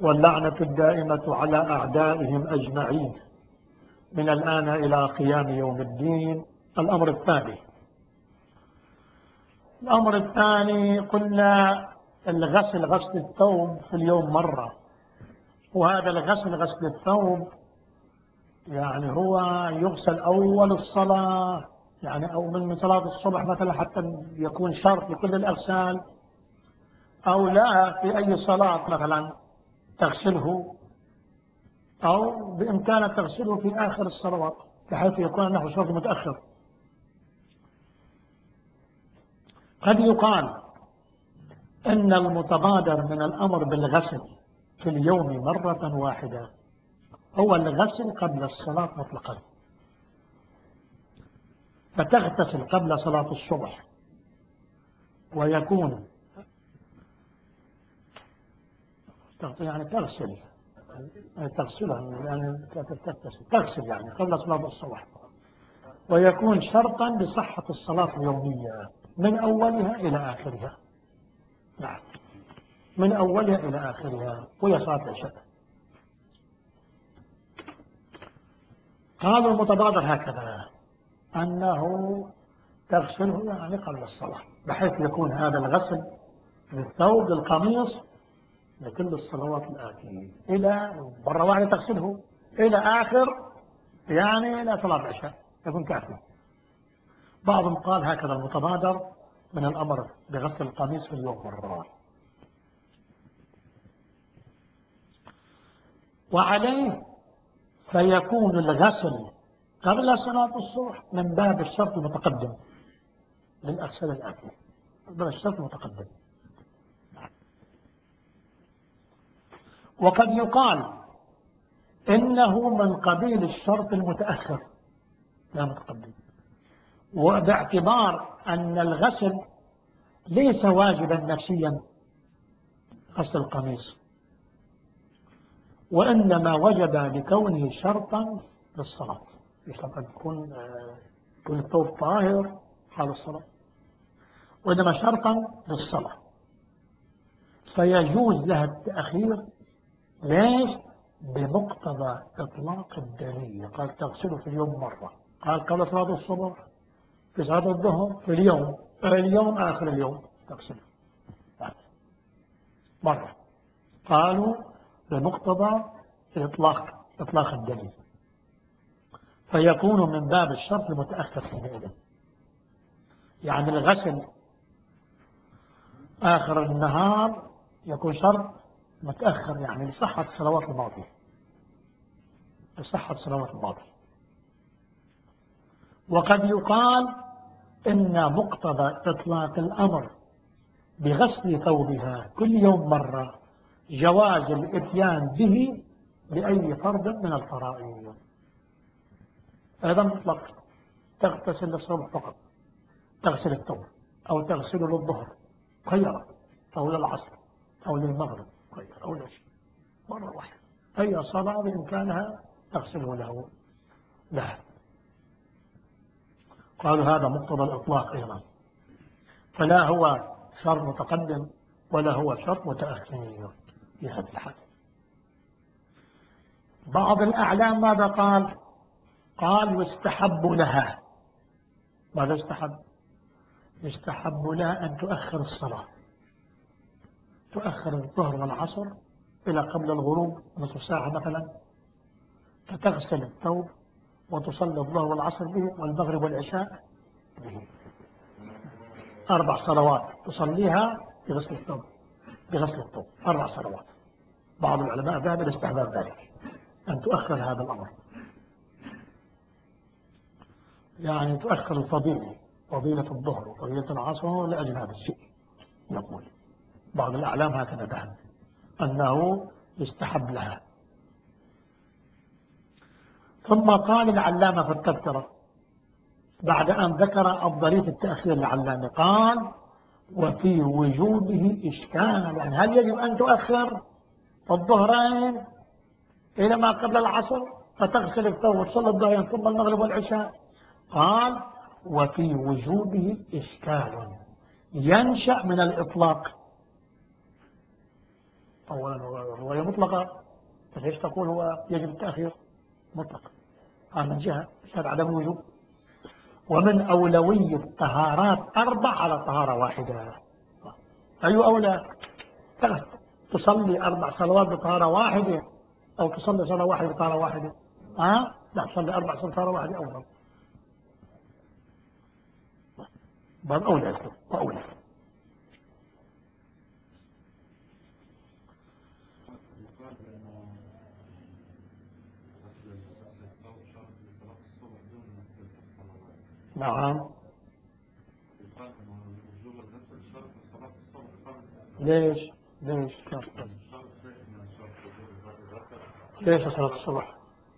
واللعنة الدائمة على أعدائهم أجمعين من الآن إلى قيام يوم الدين. الأمر الثاني قلنا الغسل، غسل الثوب في اليوم مرة. وهذا الغسل، غسل الثوب، يعني هو يغسل أول الصلاة، يعني أو من صلاة الصبح مثلا حتى يكون شرط لكل الأغسال، أو لا في أي صلاة مثلا تغسله، أو بإمكانك تغسله في آخر الصلوات بحيث يكون أنه شرط متأخر. قد يقال إن المتبادر من الأمر بالغسل في اليوم مرة واحدة هو الغسل قبل الصلاة مطلقا، فتغتسل قبل صلاة الصبح ويكون يعني تغسلها يعني تغسل يعني قبل صلاة الصبح، ويكون شرطا لصحة الصلاة اليومية من أولها إلى آخرها. نعم، من أولها إلى آخرها، وهي صلاة العشاء. قالوا المتبادر هكذا أنه تغسله يعني قبل الصلاة، بحيث يكون هذا الغسل للثوب للقميص لكل الصلوات الآتية إلى مرة واحدة تغسله إلى آخر، يعني إلى صلاة العشاء يكون كافي. بعضهم قال هكذا المتبادر من الأمر بغسل القميص في اليوم مرة. وعليه فيكون الغسل قبل صلاة الصبح من باب الشرط المتقدم للأغسال الآتية، من الشرط المتقدم. وقد يقال إنه من قبيل الشرط المتأخر لا متقدم، وباعتبار أن الغسل ليس واجبا نفسيا غسل القميص، وإنما وجب لكونه شرطا للصلاة، يشرط أن يكون الثوب طاهر حال الصلاة، وإنما شرطا للصلاة، فيجوز لها التأخير. ليش؟ بمقتضى إطلاق الدليل. قال تغسله في اليوم مرة، قال قبل صلاة الصبح، في صلاة الظهر، في اليوم آخر اليوم تغسله مرة. قالوا بمقتضى إطلاق الدليل، فيكون من باب الشرط المتأخر حينئذ. يعني الغسل آخر النهار يكون شرط متأخر، يعني لصحة الصلوات الماضية، لصحة الصلوات الماضية. وقد يقال إن مقتضى إطلاق الأمر بغسل ثوبها كل يوم مرة جواز الإتيان به بأي فرض من الفرائض. هذا مطلق، تغتسل للصبح فقط، تغسل الثوب، أو تغسل للظهر خيرا، أو للعصر، أو للمغرب خيرا، أو لا شيء، مرة واحدة أي صلاة بإمكانها تغسله لها. قالوا هذا مقتضى الإطلاق أيضا، فلا هو شرط متقدم ولا هو شرط متأخر في هذه الحال. بعض الأعلام ماذا قال يستحب لها. ماذا يستحب لها أن تؤخر الصلاة، تؤخر الظهر والعصر إلى قبل الغروب نصف ساعة مثلا، فتغسل الثوب وتصلي الظهر والعصر به والمغرب والعشاء به، 4 صلوات تصليها بغسل الثوب 4 صلوات. بعض العلماء ذهب إلى استحباب ذلك، أن تؤخر هذا الأمر، يعني تؤخر فضيلة الظهر وفضيلة العصر لأجل هذا الشيء. نقول بعض الأعلام هكذا ذهب أنه يستحب لها. ثم قال العلامة في التذكرة بعد أن ذكر أفضلية التأخير العلامة، قال وفي وجوبه إشكال، يعني هل يجب أن تؤخر الظهرين إلى ما قبل العصر فتغسل الثوب وتصلي الظهرين ثم المغرب والعشاء؟ قال وفي وجوبه إشكال ينشأ من الإطلاق. أولا الرواية مطلقة، ليش تقول هو يجب التأخير مطلق؟ من جهة عدم الوجوب. ومن أولوية طهارات 4 على طهارة واحدة. أي أولى؟ تصلي 4 صلوات بطهارة واحدة أو تصلي صلاة واحدة بطهارة واحدة؟ لا، تصلي 4 صلوات بطهارة واحدة أفضل. بل أولى وأولى. نعم. ليش شرط؟ ليش صلاة الصبح؟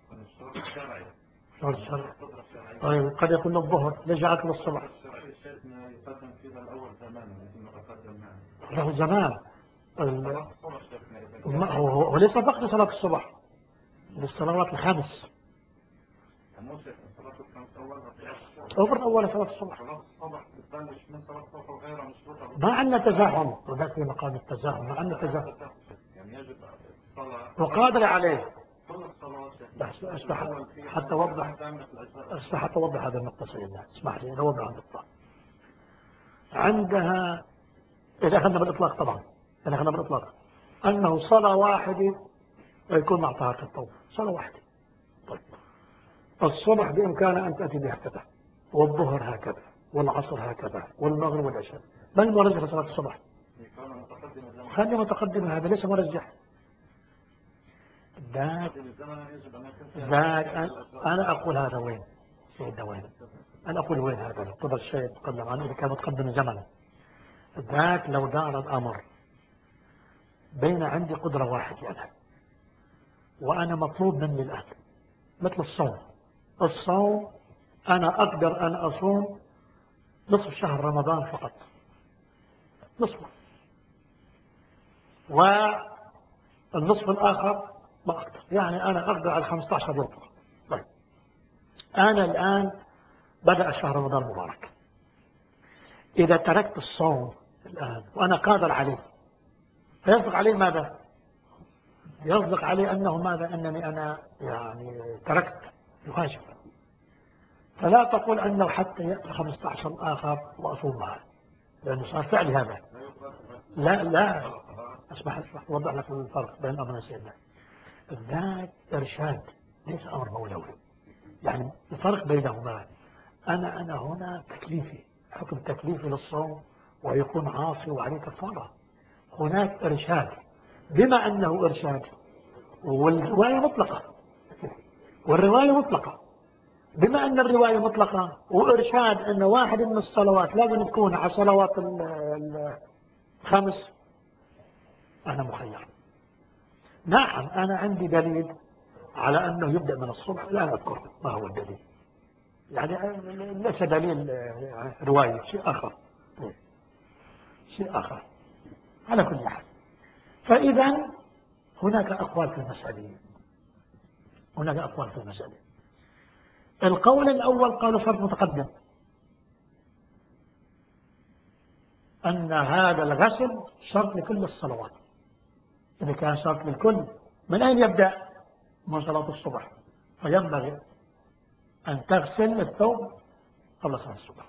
شرط شرعي. طيب قد يكون الظهر، ليش جعلت الصبح؟ له زمان. هو ليس فقط صلاة الصبح، للصلوات الخمس. أول صلاة الصبح. ما عندنا تزاحم، وذاك في مقام التزاحم، ما عندنا تزاحم. وقادر عليه. حتى أوضح هذا النقطة سيدنا، اسمح لي أوضح النقطة. عندها إذا أخذنا بالإطلاق، طبعا إذا أخذنا بالإطلاق أنه صلاة واحدة ويكون مع طهارة الثوب، صلاة واحدة. طيب الصبح بإمكان أن تأتي بها كذا، والظهر هكذا، والعصر هكذا، والمغرب والعشاء. من مرجح صلاة الصبح؟ خلي متقدم، هذا ليس مرجح. أنا أقول هذا وين سيدنا، وين أنا أقول وين هذا قدر الشيء يتقدم عنه إذا كان متقدم زمنا. ذاك لو دار الأمر بين عندي قدرة واحدة أنا، وأنا مطلوب مني الآن مثل الصوم أنا أقدر أن أصوم نصف شهر رمضان فقط، نصفه، والنصف الآخر ما أقدر، يعني أنا أقدر على 15 يوم. طيب أنا الآن بدأ شهر رمضان المبارك، إذا تركت الصوم الآن وأنا قادر عليه فيصدق عليه ماذا؟ يصدق عليه أنه ماذا؟ أنني أنا يعني تركت الواجب. فلا تقول أنه حتى يأتي 15 آخر وأصوم معه، لأنه صار فعل هذا. لا أسمح أوضح لك الفرق بين أمرنا سيدنا. ذاك إرشاد ليس أمر مولوي، يعني الفرق بينهما أنا هنا تكليفي، حكم تكليفي للصوم ويكون عاصي وعليه كفارة. هناك إرشاد، بما أنه إرشاد والرواية مطلقة، بما أن الرواية مطلقة وإرشاد أن واحد من الصلوات لازم تكون على صلوات الخمس، أنا مخير. نعم أنا عندي دليل على أنه يبدأ من الصبح، لا أذكر ما هو الدليل، يعني ليس دليل رواية، شيء آخر على كل حال. فإذا هناك أقوال في المسألة. القول الأول قالوا شرط متقدم، أن هذا الغسل شرط لكل الصلوات. إذا كان شرط للكل، من أين يبدأ؟ من صلاة الصبح، فينبغي أن تغسل الثوب قبل صلاة الصبح.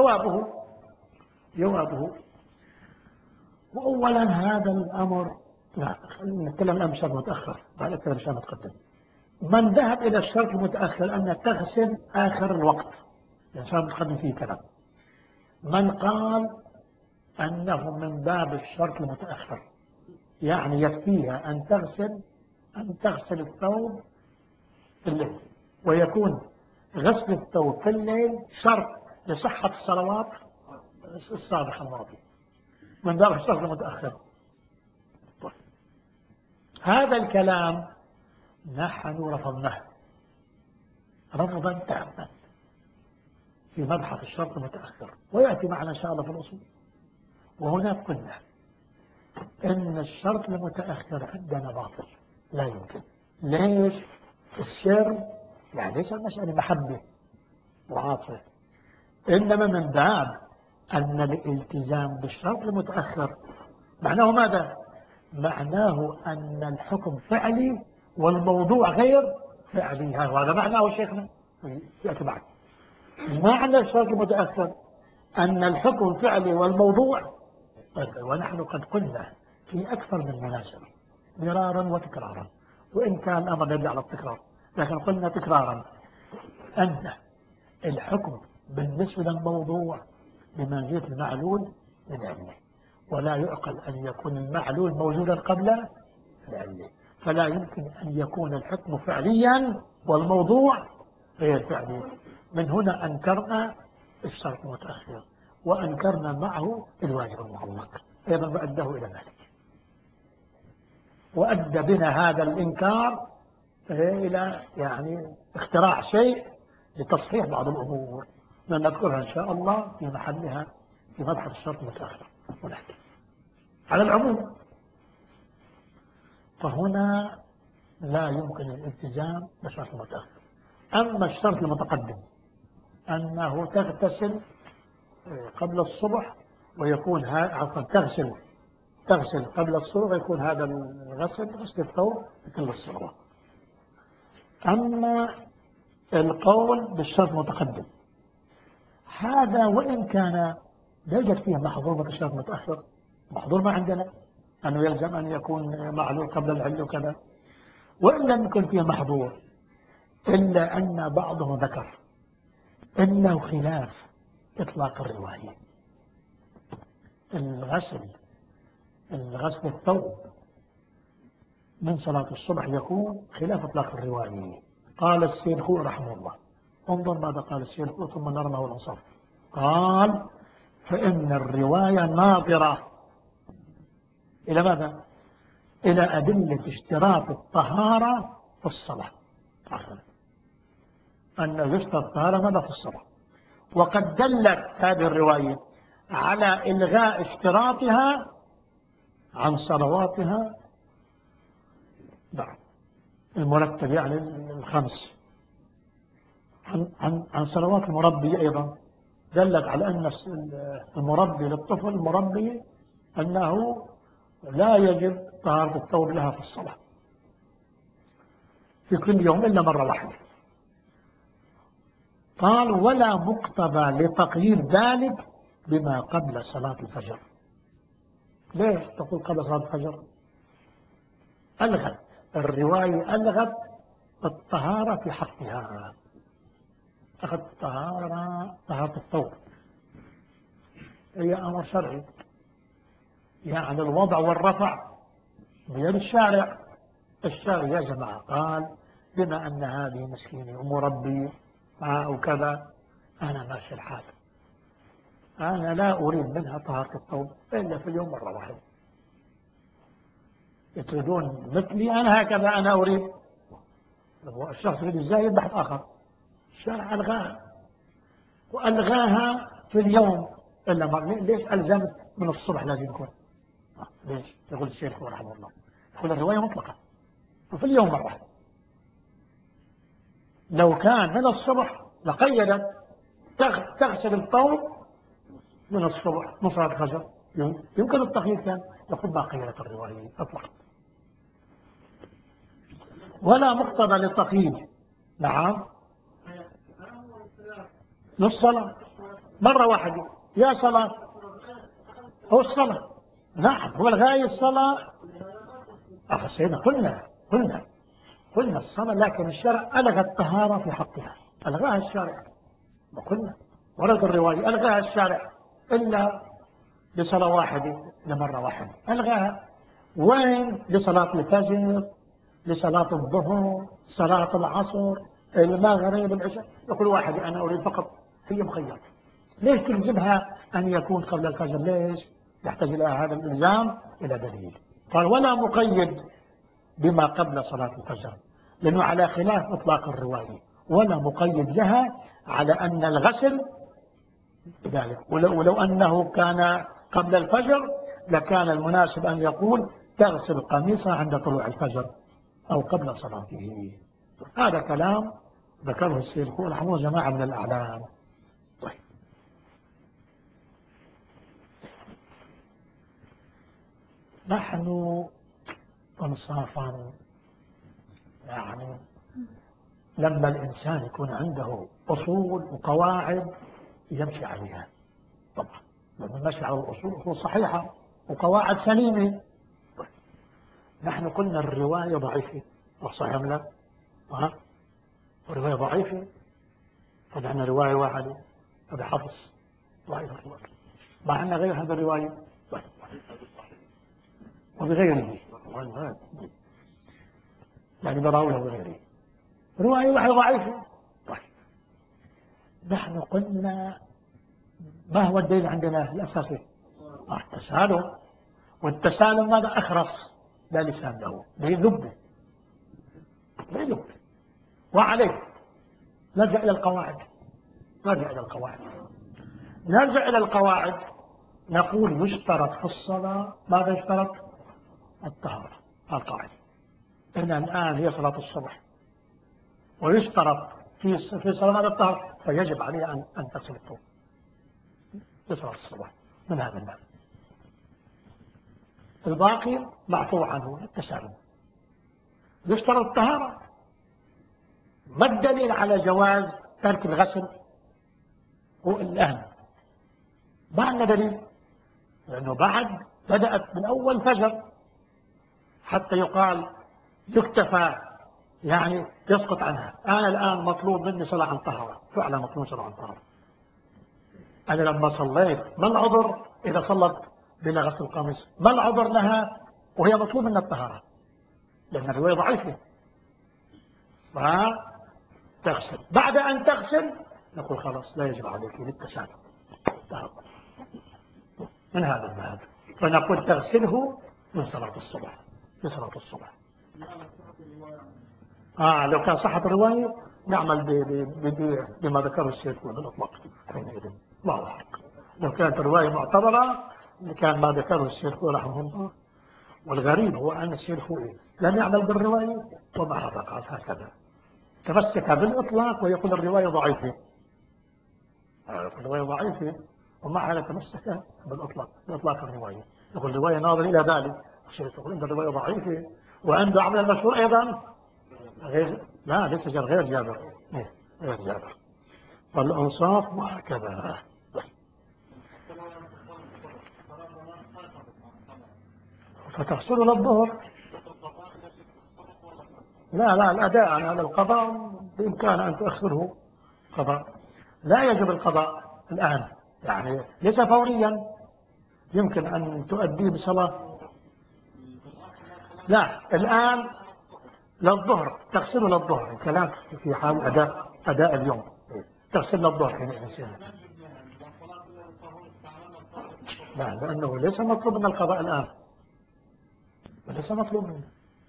جوابه وأولا هذا الأمر، لا نتكلم الآن بشرط متأخر، بعد نتكلم بشرط متقدم. من ذهب إلى الشرط المتأخر أن تغسل آخر الوقت، الإنسان متقدم فيه كلام. من قال أنه من باب الشرط المتأخر، يعني يكفيها أن تغسل الثوب في الليل، ويكون غسل الثوب في الليل شرط لصحة الصلوات السابقة الماضية، من باب الشرط المتأخر. طيب. هذا الكلام نحن رفضناه رفضا تاما في مبحث الشرط المتأخر، ويأتي معنا إن شاء الله في الأصول. وهناك قلنا إن الشرط المتأخر عندنا باطل، لا يمكن. ليش؟ السر يعني ليس المسألة محبة وعاطفة، إنما من باب أن الالتزام بالشرط المتأخر معناه ماذا؟ معناه أن الحكم فعلي والموضوع غير فعلي، هذا معناه شيخنا يأتي بعد. معنى الشرط المتأخر أن الحكم فعلي والموضوع، ونحن قد قلنا في أكثر من مناسبة مرارا وتكرارا، وإن كان الأمر يدل على التكرار، لكن قلنا تكرارا أن الحكم بالنسبة للموضوع بمنزلة المعلول للعلة، ولا يعقل أن يكون المعلول موجودا قبل العلة، فلا يمكن أن يكون الحكم فعليا والموضوع غير فعلي. من هنا أنكرنا الشرط المتأخر، وأنكرنا معه الواجب المعلق أيضا، وأداه إلى ذلك، وأدى بنا هذا الإنكار إلى يعني اختراع شيء لتصحيح بعض الأمور نذكرها إن شاء الله في محلها في مبحث الشرط المتأخر ونحكي على العموم. فهنا لا يمكن الالتزام بالشرط المتأخر. أما الشرط المتقدم أنه تغتسل قبل الصبح ويكون عفوا تغسل قبل الصبح ويكون هذا غسل الثوب مثل الصبح. أما القول بالشرط المتقدم هذا وإن كان لا يوجد فيه محظور من الشرط المتأخر، محظور ما عندنا أنه يلزم أن يكون معلول قبل العلة وكذا، وإن لم يكن فيه محظور إلا أن بعضهم ذكر إنه خلاف إطلاق الرواية. الغسل الثوب من صلاة الصبح يكون خلاف إطلاق الرواية. قال السيرخو رحمه الله، انظر ماذا قال السيرخو ثم نرى له الإنصاف. قال فإن الرواية ناظرة إلى ماذا؟ إلى أدلة اشتراط الطهارة في الصلاة، أنه يشترط الطهارة ماذا في الصلاة، وقد دلت هذه الرواية على إلغاء اشتراطها عن صلواتها المرتب يعني الخمس، عن صلوات المربي أيضا دلت على أن المربي للطفل المربي أنه لا يجب طهارة الثوب لها في الصلاة في كل يوم إلا مرة واحدة. قال ولا مقتضى لتقييد ذلك بما قبل صلاة الفجر. ليش تقول قبل صلاة الفجر؟ ألغت الرواية، ألغت الطهارة في حقها، أخذت طهارة الثوب هي أمر شرعي، يعني الوضع والرفع بيد الشارع. الشارع يا جماعة قال بما أن هذه مسكينة ومربي وكذا أنا ماشي الحال، أنا لا أريد منها طهارة الثوب إلا في اليوم مرة واحدة. يتريدون مثلي أنا هكذا، أنا أريد. الشخص يريد الزايد بحث آخر. الشارع ألغاها، وألغاها في اليوم إلا مرة. ليش ألزمت من الصبح لازم يكون؟ ليش؟ يقول الشيخ رحمه الله، يقول الرواية مطلقة وفي اليوم مرة واحدة. لو كان من الصبح لقيدت تغسل الثوب من الصبح من صلاة الفجر، يمكن التقييد كان يقول ما قيدت الرواية أطلقت. ولا مقتضى للتقييد. نعم للصلاة مرة واحدة، يا صلاة هو الصلاة. نعم هو الغاية الصلاة. سيدنا قلنا الصلاة، لكن الشرع ألغى الطهارة في حقها، ألغاها الشارع. وقلنا ورد الرواية ألغاها الشارع إلا لصلاة واحدة لمرة واحدة ألغاها. وين؟ لصلاة الفجر، لصلاة الظهر، صلاة العصر، المغرب، العشاء. يقول واحد أنا أريد فقط، هي مخيرة. ليش تلزمها أن يكون قبل الفجر؟ ليش؟ يحتاج إلى هذا الإلزام إلى دليل. قال ولا مقيد بما قبل صلاة الفجر، لأنه على خلاف إطلاق الرواية، ولا مقيد لها على أن الغسل ذلك. ولو أنه كان قبل الفجر لكان المناسب أن يقول تغسل قميصها عند طلوع الفجر أو قبل صلاته. هذا كلام ذكره السيرخو رحمه جماعة من الأعلام. طيب نحن إنصافا، يعني لما الإنسان يكون عنده أصول وقواعد يمشي عليها، طبعا لما نمشي على الأصول، أصول صحيحة وقواعد سليمة. نحن قلنا الرواية ضعيفة، صحيح أم لا؟ الرواية ضعيفة، فنحن رواية واحدة، هذا حفظ ضعيف الرواية، مع أن غير هذا الرواية وبغيره، يعني براويها وبغيره رواية واحدة ضعيفة. طيب نحن قلنا ما هو الدليل عندنا الأساسي؟ التسالم، والتسالم ماذا؟ أخرس، لا لسان له، بيذب بيذب. وعليه نرجع إلى القواعد، نرجع إلى القواعد، نقول يشترط في الصلاة ماذا يشترط؟ الطهارة. القاعدة إن الآن هي صلاة الصبح، ويشترط في صلاة ماذا؟ الطهارة، فيجب عليه أن تغسل الثوب في صلاة الصبح من هذا الباب. الباقي معفو عنه التسالم. يشترط الطهارة. ما الدليل على جواز ترك الغسل؟ هو الآن ما عندنا دليل، لأنه بعد بدأت من أول فجر حتى يقال يكتفى، يعني يسقط عنها. أنا الآن مطلوب مني صلاة عن طهارة، فعلا مطلوب صلاة عن طهارة. أنا لما صليت ما العذر إذا صلت بلا غسل القميص؟ ما العذر لها وهي مطلوب منها الطهارة؟ لأن الرواية ضعيفة. فتغسل، بعد أن تغسل نقول خلاص لا يجب عليك للتسامح من هذا الباب، فنقول تغسله من صلاة الصبح، في صلاة الصبح. لو كان صحة الرواية نعمل بما ذكره الشيخ بالإطلاق حينئذ، الله حق. لو كانت الرواية معتبرة كان ما ذكره الشيخ رحمه الله. والغريب هو أن الشيخ لم يعمل بالرواية وما قال هكذا، تمسك بالإطلاق ويقول الرواية ضعيفة، الرواية ضعيفة ومع هذا تمسك بالإطلاق، بإطلاق الرواية، يقول الرواية ناظر إلى ذلك. الشيخ يقول إن الرواية ضعيفة، وعنده عمل المشهور أيضا غير، لا ليس غير جابر، غير جابر. فالأنصاف وهكذا. فتغسل للظهر. لا الأداء على القضاء بإمكان أن تؤخره قضاء، لا يجب القضاء الآن، يعني ليس فوريا، يمكن أن تؤديه بصلاة. لا الآن للظهر، تغسل للظهر، الكلام في حال أداء اليوم، تغسل للظهر حين الإنسان. لا لأنه ليس مطلوب من القضاء الآن، ليس مطلوب منه،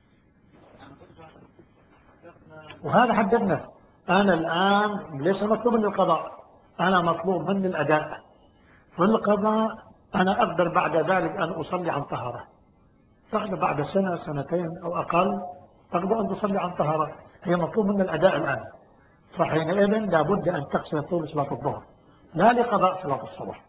وهذا حددنا. أنا الآن ليس مطلوب من القضاء، أنا مطلوب مني الأداء. في القضاء أنا أقدر بعد ذلك أن أصلي عن طهارة، تقدر بعد سنة سنتين أو أقل تقدر أن تصلي عن طهارة، هي مطلوب من الأداء الآن. فحينئذ لابد أن تغسل طول صلاة الظهر، لا لقضاء صلاة الصبح.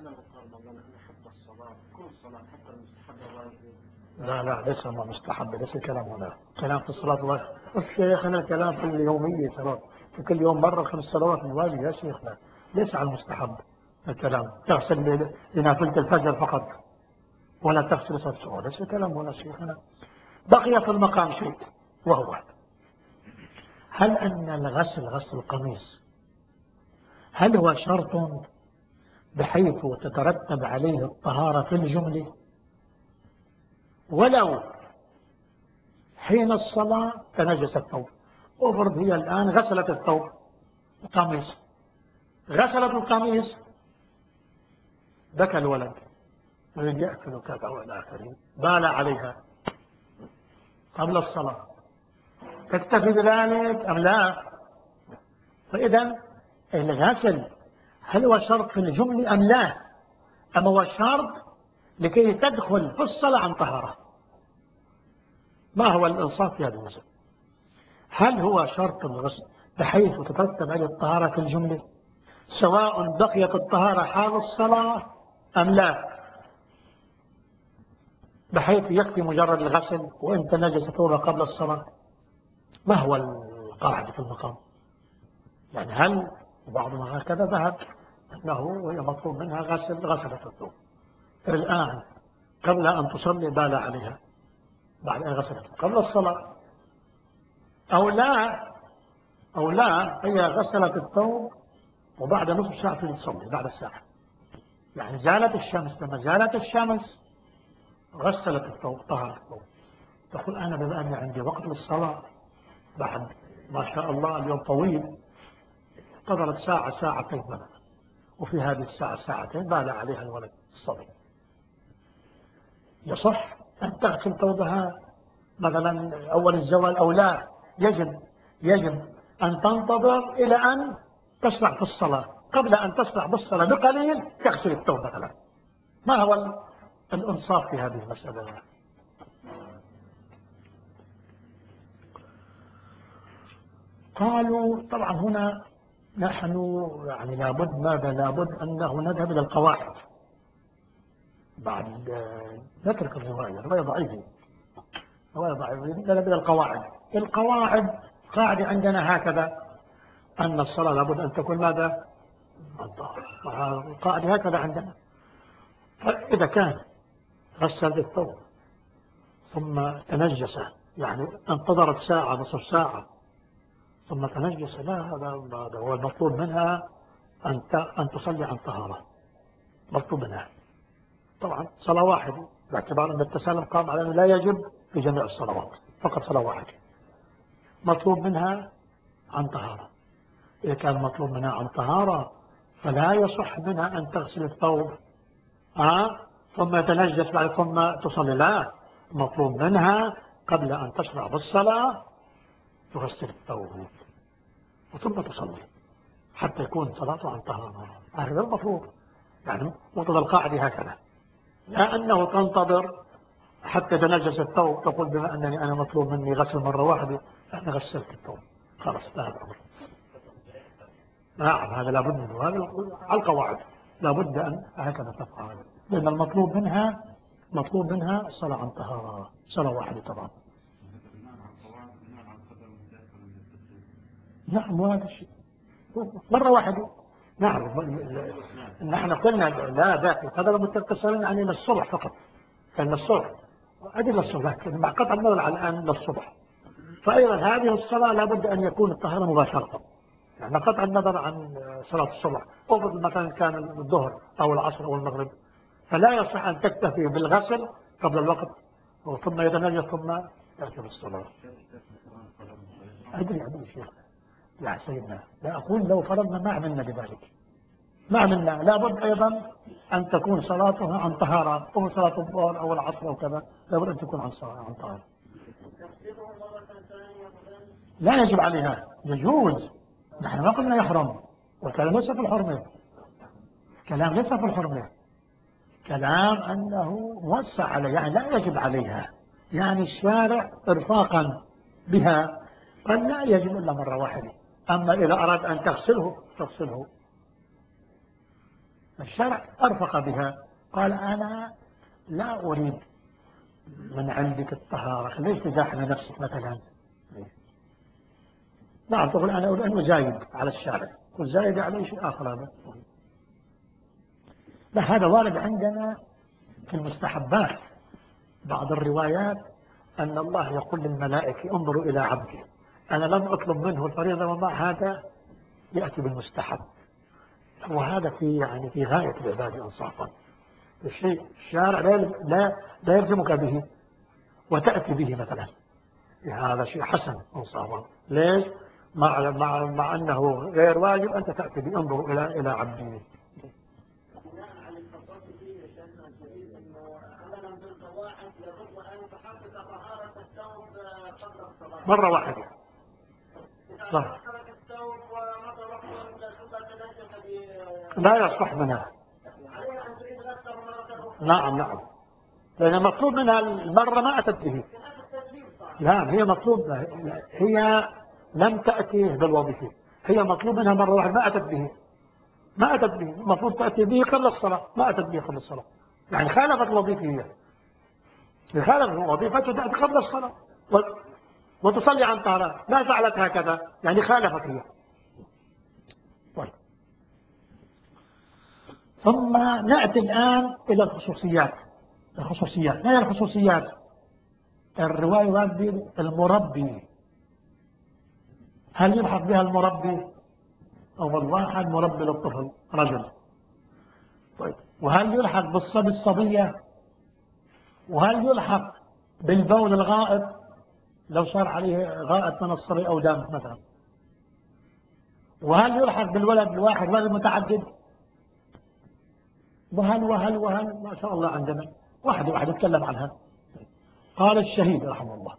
لا ليس ما مستحب، ليس الكلام هنا، كلام في الصلاة الشيخنا كلام في اليومية صلاة، في كل يوم مرة 5 صلوات من واجب يا شيخنا، ليس على المستحب الكلام تغسل لنافلة الفجر فقط ولا تغسل صلاة الصبح، ليس الكلام هنا شيخنا. بقي في المقام شيء، وهو هل أن الغسل غسل القميص هل هو شرط بحيث تترتب عليه الطهارة في الجملة، ولو حين الصلاة تنجس الثوب؟ افرض هي الآن غسلت الثوب القميص، غسلت القميص، بكى الولد يريد يأكل كذا والى آخره، بال عليها قبل الصلاة، تكتفي بذلك أم لا؟ فإذا الغسل هل هو شرط في الجملة أم لا؟ أم هو شرط لكي تدخل في الصلاة عن طهارة؟ ما هو الإنصاف في هذا المسألة؟ هل هو شرط الغسل بحيث تترتب عليه الطهارة في الجملة سواء بقيت الطهارة حال الصلاة أم لا؟ بحيث يكفي مجرد الغسل وإن تنجس ثوبه قبل الصلاة. ما هو القاعدة في المقام؟ يعني هل بعضهم هكذا ذهب أنه وهي مطلوب منها غسلت الثوب الآن قبل أن تصلي بال عليها بعد أن غسلت قبل الصلاة، أو لا هي غسلت الثوب وبعد نصف ساعة تصلي بعد الساعة، يعني زالت الشمس، لما زالت الشمس غسلت الثوب طهر الثوب. تقول أنا بما أني عندي وقت للصلاة بعد ما شاء الله اليوم طويل، انتظرت ساعة ساعتين مثلا، وفي هذه الساعة ساعتين بال عليها الولد الصبي، يصح أن تغسل ثوبها مثلا أول الزوال أو لا؟ يجب أن تنتظر إلى أن تشرع في الصلاة، قبل أن تشرع بالصلاة بقليل تغسل الثوب مثلا. ما هو الإنصاف في هذه المسألة؟ قالوا طبعا هنا نحن يعني لابد أنه نذهب إلى القواعد بعد نترك الرواية ضعيفة، نذهب إلى القواعد قاعدة عندنا هكذا أن الصلاة لابد أن تكون ماذا؟ القاعدة هكذا عندنا. فإذا كان غسل الثوب ثم تنجس، يعني انتظرت ساعة نصف ساعة ثم تنجس، لا، هذا هو المطلوب منها أن تصلي عن طهارة، مطلوب منها طبعا صلاة واحدة، باعتبار أن التسلم قام على أنه لا يجب في جميع الصلوات، فقط صلاة واحدة مطلوب منها عن طهارة. إذا كان مطلوب منها عن طهارة فلا يصح منها أن تغسل الثوب ثم يتنجس بعد ثم تصلي، لا، مطلوب منها قبل أن تشرع بالصلاة تغسل الثوب وثم تصلي حتى يكون صلاته عن طهارة. هذا المطلوب، يعني مقتضى القاعدة هكذا، لا أنه تنتظر حتى تنجس الثوب تقول بما أنني أنا مطلوب مني غسل مرة واحدة أنا غسلت الثوب خلاص انتهى الأمر. نعم هذا لابد منه، هذا على القواعد لابد أن هكذا تفعل، لأن المطلوب منها الصلاة عن طهارة، صلاة واحدة طبعا. نعم هذا الشيء مرة واحدة. نعم نحن قلنا لا ذاك هذا متصلين عن الصبح فقط، كان الصبح أدل الصبح لكن مع قطع النظر على الآن للصبح، فأيضا هذه الصلاة لابد أن يكون الطهارة مباشرة، يعني قطع النظر عن صلاة الصبح، أفرض مثلا كان الظهر أو العصر أو المغرب، فلا يصح أن تكتفي بالغسل قبل الوقت ثم يتنجس ثم تأتي بالصلاة. أدري شيخ يا سيدنا، لا أقول لو فرضنا ما عملنا بذلك، ما عملنا، لابد أيضا أن تكون صلاتها عن طهارة، أو صلاة الظهر أو العصر أو كذا لابد أن تكون عن طهارة. لا يجب عليها، يجوز، نحن ما قلنا يحرم، والكلام ليس في الحرمة، كلام ليس في الحرمة، كلام أنه موسع عليها، يعني لا يجب عليها، يعني الشارع إرفاقا بها قال لا يجب إلا مرة واحدة، أما إذا أراد أن تغسله الشرع أرفق بها، قال أنا لا أريد من عندك الطهارة، ليش تزاحم نفسك مثلا؟ نعم تقول أنا أريد أن أزايد على الشارع، والزايد عليه شيء آخر هذا. لا هذا وارد عندنا في المستحبات، بعض الروايات أن الله يقول للملائكة انظروا إلى عبدي أنا لم أطلب منه الفريضة ومع هذا يأتي بالمستحب، وهذا في غاية العبادة إنصافا، الشيء الشارع لا يلزمك به وتأتي به مثلا، هذا شيء حسن إنصافا، ليش؟ مع أنه غير واجب أنت تأتي به انظروا إلى عبدي. مرة واحدة صح. لا يصح منها، نعم لأن مطلوب منها المرة ما أتت به، لا هي مطلوب، هي لم تأتي بالوظيفة، هي مطلوب منها مرة واحدة ما أتت به، المفروض تأتي به قبل الصلاة، ما أتت به قبل الصلاة، يعني خالفت الوظيفة هي، خالف وظيفته تأتي قبل الصلاة وتصلي عن طهارة، ما فعلت هكذا يعني خالفت هي. طيب. ثم نأتي الآن إلى الخصوصيات. ما هي الخصوصيات؟ الرواية واردة المربي، هل يلحق بها المربي أو الواحد مربي للطفل رجل؟ طيب. وهل يلحق بالصبي الصبية؟ وهل يلحق بالبول الغائط لو صار عليه غائط من الصبي أو دم مثلا؟ وهل يلحق بالولد الواحد ولد متعدد؟ وهل ما شاء الله عندنا واحد يتكلم عنها. قال الشهيد رحمه الله،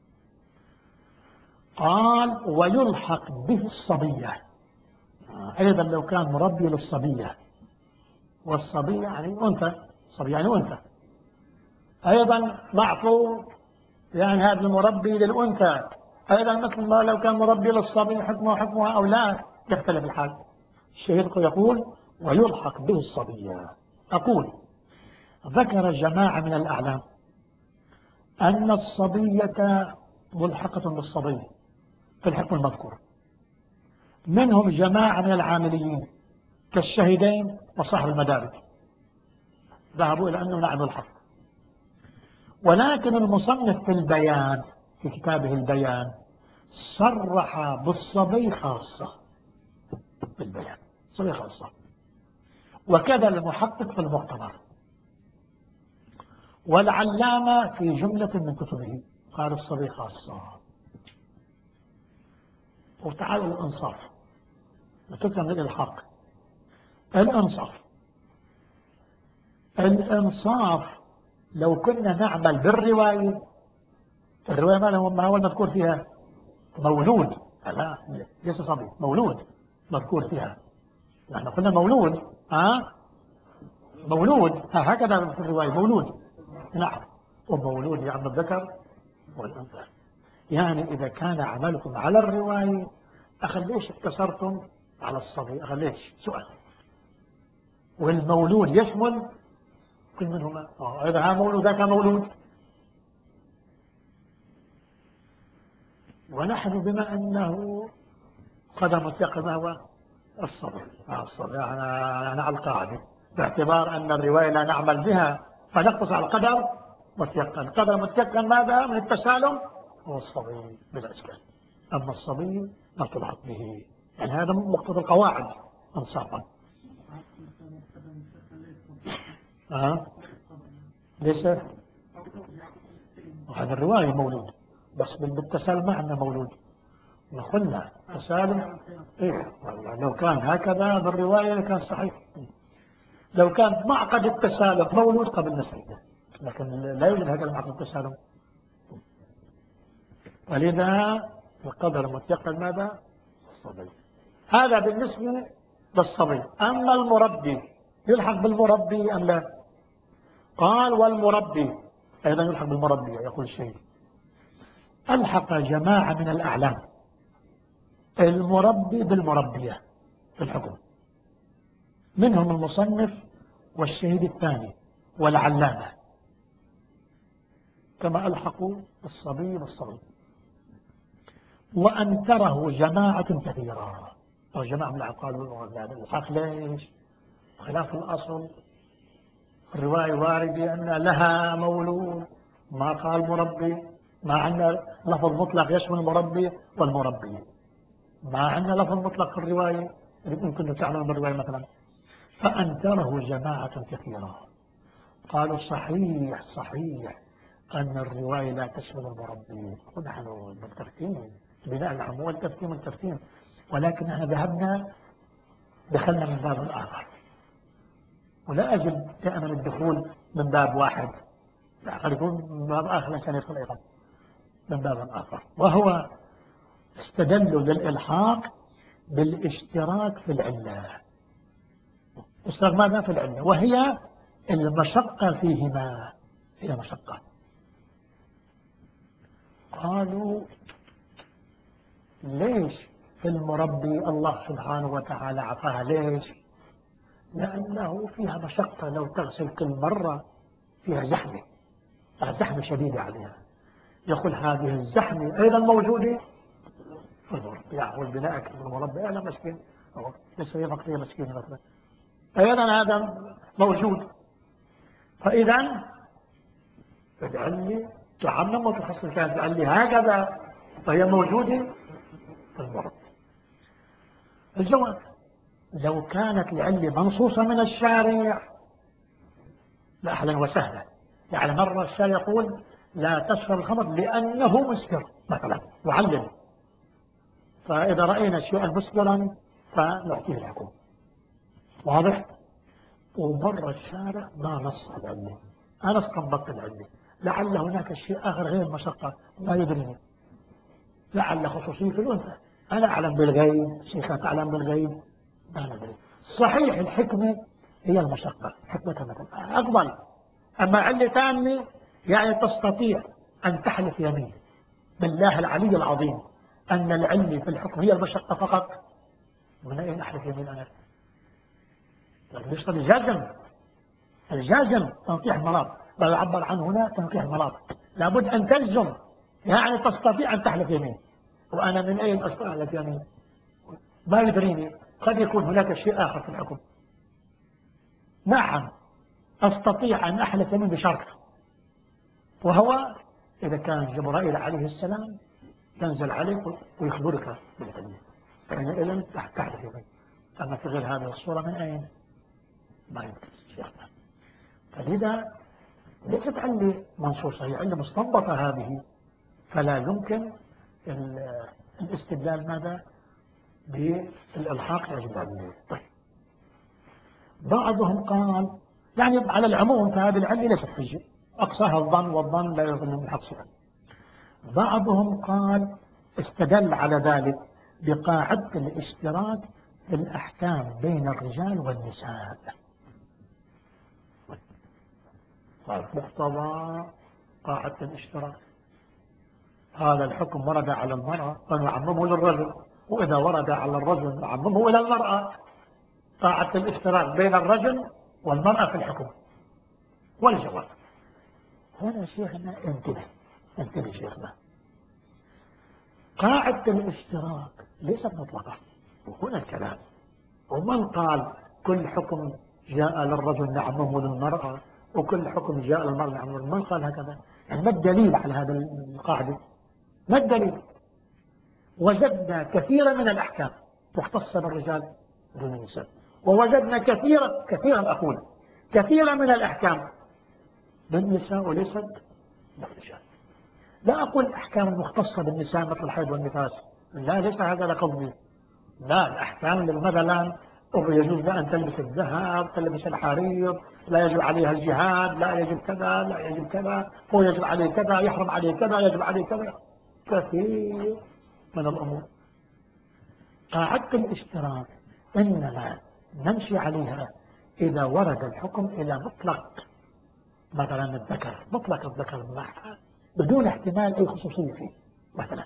قال ويلحق به الصبية، أيضا لو كان مربي للصبية، والصبية يعني أنثى، صبي يعني أنثى، أيضا معطوف يعني هذا المربي للأنثى، أيضا مثل ما لو كان مربي للصبي حكمها أو لا يختلف الحال. الشهيد يقول ويلحق به الصبية. أقول ذكر جماعة من الأعلام أن الصبية ملحقة بالصبي في الحكم المذكور، منهم جماعة من العامليين كالشهيدين وصاحب المدارك، ذهبوا إلى أنه نعم الحق. ولكن المصنف في البيان في كتابه البيان صرح بالصبي خاصة، بالبيان صبي خاصة، وكذا المحقق في المعتبر، والعلامة في جملة من كتبه قال الصبي خاصة. وتعالوا الإنصاف، وتكمل الحق. الإنصاف لو كنا نعمل بالرواية، الرواية ما هو المذكور فيها مولود، لا ليس صبي، مولود مذكور فيها، نحن قلنا مولود، مولود هكذا في الرواية مولود، نعم، ومولود يعني الذكر والأنثى. يعني إذا كان عملكم على الرواية أخذ ليش اقتصرتم على الصبي؟ أخذ ليش؟ سؤال. والمولود يشمل كل منهما، إذا ها مولود ذاك مولود. ونحن بما أنه قدر متيقن ما هو الصبي، يعني على القاعدة باعتبار أن الرواية لا نعمل بها فنقص على القدر متيقن. قدر متيقن ماذا من التسالم؟ هو الصبي بلا إشكال، أما الصبي لا تلحق به، يعني هذا مقتضى القواعد انصافا. ليس هذا الرواية مولود، بس بالتسالم ما عندنا مولود، قلنا تسالم إيه، لو كان هكذا بالرواية لكان صحيح، لو كان معقد التسالم مولود قبل نسيته، لكن لا يوجد هكذا معقد التسالم. ولذا القدر المتيقن ماذا؟ الصبي. هذا بالنسبة للصبي. أما المربي يلحق بالمربي أم لا؟ قال والمربي أيضا يلحق بالمربي. يقول الشيخ ألحق جماعة من الأعلام المربي بالمربية في الحكم، منهم المصنف والشهيد الثاني والعلامة، كما ألحقوا الصبي بالصبي. وأنكره جماعة كثيرة، أو جماعة من قالوا الحق ليش؟ خلاف الأصل، الرواية واردة أن لها مولود، ما قال مربي، ما عندنا لفظ مطلق يشمل المربي والمربي، ما عندنا لفظ مطلق في الرواية يمكن تعلم بالرواية مثلا. فأنكره جماعة كثيرة، قالوا صحيح أن الرواية لا تشمل المربي، ونحن بالترتيب بناء على عموم الترتيب، ولكن نحن دخلنا من باب آخر، ولا أجد دائما الدخول من باب واحد، قد يكون من باب آخر عشان يدخل أيضا من باب آخر، وهو استدلوا للإلحاق بالاشتراك في العلة. اشتراك ماذا في العلة؟ وهي المشقة فيهما، هي مشقة. قالوا ليش في المربي الله سبحانه وتعالى عفاها؟ ليش؟ لأنه فيها مشقة، لو تغسل كل مرة فيها زحمة، زحمة شديدة عليها. يقول هذه الزحمة أيضا موجودة في المربى، يعني البناء في المربى أنا مسكين لسه هي فقطية مسكينة مثلا، أيضا هذا موجود. فإذا العلة تعمم وتحصل، كانت العلة هكذا فهي موجودة في المربى. الجواب: لو كانت العلة منصوصة من الشارع لأهلا وسهلا. يعني مرة الشارع يقول لا تشرب الخمر لأنه مسكر مثلا يعلم، فإذا رأينا شيئا مسكرا فنعطيه الحكم، واضح؟ ومرة الشارع ما نص العلة، أنا استنبطت العلة، لعل هناك شيء آخر غير المشقة ما يدريني، لعل خصوصية في الأنثى، أنا أعلم بالغيب، شيخة تعلم بالغيب، ما ندري. صحيح الحكمة هي المشقة، حكمة مثلا أقبل، أما علة تامة يعني تستطيع أن تحلف يمين بالله العلي العظيم أن العلة في الحكم هي المشقة فقط، من أين أحلف يمين أنا؟ يشتري الجازم، الجازم تنقيح المناط، لا يعبر عنه هنا تنقيح المناط، لابد أن تلزم، يعني تستطيع أن تحلف يمين، وأنا من أين أستطيع أحلف يمين؟ ما يدريني، قد يكون هناك شيء آخر في الحكم. نعم أستطيع أن أحلف يمين بشرط، وهو إذا كان جبرائيل عليه السلام ينزل عليك ويخبرك بالعلم، فإن تحلف يمين. أما في غير هذه الصورة من أين؟ ما يمكن شيخنا. فلذا ليست علة منصوصة، هي علة مستنبطة هذه، فلا يمكن الاستدلال ماذا؟ بالإلحاق يجب عليه. طيب بعضهم قال يعني على العموم فهذه العلة ليست حجة، أقصاها الظن، والظن لا يظن من حقصها. بعضهم قال استدل على ذلك بقاعدة الاشتراك في الأحكام بين الرجال والنساء. مقتضى قاعدة الاشتراك هذا الحكم ورد على المرأة فنعممه للرجل، وإذا ورد على الرجل نعممه إلى المرأة. قاعدة الاشتراك بين الرجل والمرأة في الحكم. والجواب هنا شيخنا انتبه شيخنا، قاعدة الاشتراك ليست مطلقة، وهنا الكلام. ومن قال كل حكم جاء للرجل نعممه للمرأة وكل حكم جاء للمرأة نعممه للمرأة؟ من قال هكذا؟ يعني ما الدليل على هذا القاعدة؟ ما الدليل؟ وجدنا كثيرا من الأحكام مختصة بالرجال دون النساء، ووجدنا كثيرا أقول كثيرا من الأحكام بالنساء وليست بالرجال. لا أقول الأحكام المختصة بالنساء مثل الحيض والنفاس، لا ليس هذا لقصدي، لا الأحكام مثلا يجوز لها أن تلبس الذهب، تلبس الحرير، لا يجب عليها الجهاد، لا يجب كذا، لا يجب كذا، هو يجب عليه كذا، يحرم عليه كذا، يجب عليه كذا، كثير من الأمور. قاعدة الاشتراك إنما نمشي عليها إذا ورد الحكم إلى مطلق مثلا الذكر، مطلق الذكر بدون احتمال أي خصوصية فيه. مثلا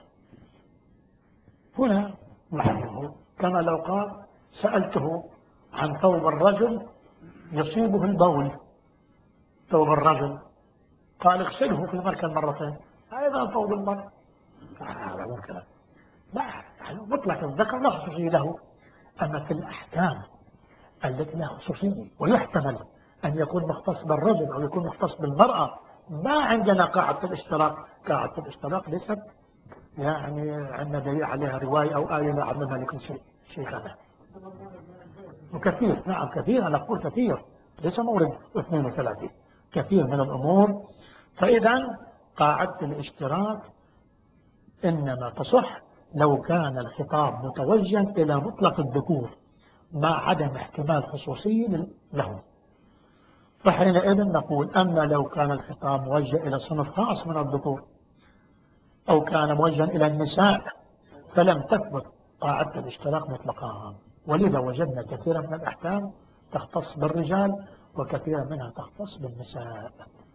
هنا محله كما لو قال سألته عن ثوب الرجل يصيبه البول، ثوب الرجل، قال اغسله في المركب مرتين، أيضا ثوب المرء، هذا ممكن لا، مطلق الذكر لا خصوصية له. أما في الأحكام التي لها خصوصية ويحتمل أن يكون مختص بالرجل أو يكون مختص بالمرأة، ما عندنا قاعدة الاشتراك. قاعدة الاشتراك ليست يعني عندنا دليل عليها رواية أو آية لا عملها لكل شيء هذا. وكثير، نعم كثير، أنا أقول كثير، ليس مورد 2 و3، كثير من الأمور. فإذا قاعدة الاشتراك إنما تصح لو كان الخطاب متوجها إلى مطلق الذكور مع عدم احتمال خصوصي له، فحينئذ نقول أما لو كان الخطاب موجه إلى صنف خاص من الذكور أو كان موجها إلى النساء فلم تثبت قاعدة الاشتراك مطلقا. ولذا وجدنا كثيرا من الأحكام تختص بالرجال وكثيرا منها تختص بالنساء.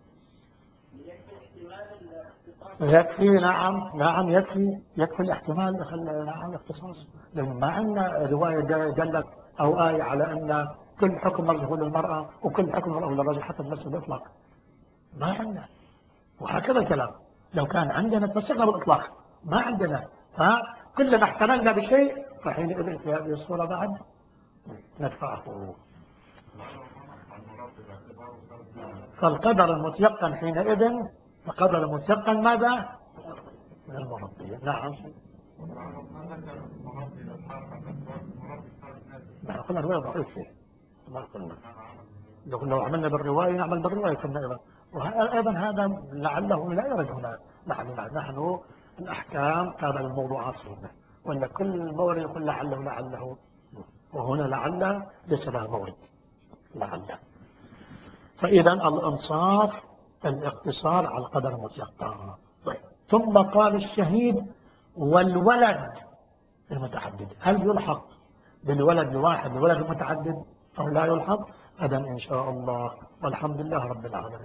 يكفي، نعم يكفي الاحتمال، نعم الاختصاص، لأن ما عندنا رواية دلت أو آية على أن كل حكم مرجح للمرأة وكل حكم مرجح للرجل حتى المسجد الإطلاق، ما عندنا. وهكذا الكلام. لو كان عندنا تمسكنا بالإطلاق، ما عندنا، فكلنا احتملنا بشيء، فحينئذ في هذه الصورة بعد ندفعه. فالقدر المتيقن حينئذ، القدر المتيقن ماذا؟ من المرضية. نعم. نحن قلنا الرواية ضعيفة، ما قلنا لو عملنا بالرواية نعمل بالرواية كنا أيضا، وأيضا هذا لعله لا يرد هنا. نحن الأحكام تابع للموضوعات هنا، ولا كل مورد يقول لعله، وهنا لعل ليس لها مورد لعل. فإذا الإنصاف الاقتصار على القدر المتيقن. ثم قال الشهيد والولد المتعدد، هل يلحق بالولد الواحد الولد المتعدد أو لا يلحق؟ غدا إن شاء الله، والحمد لله رب العالمين.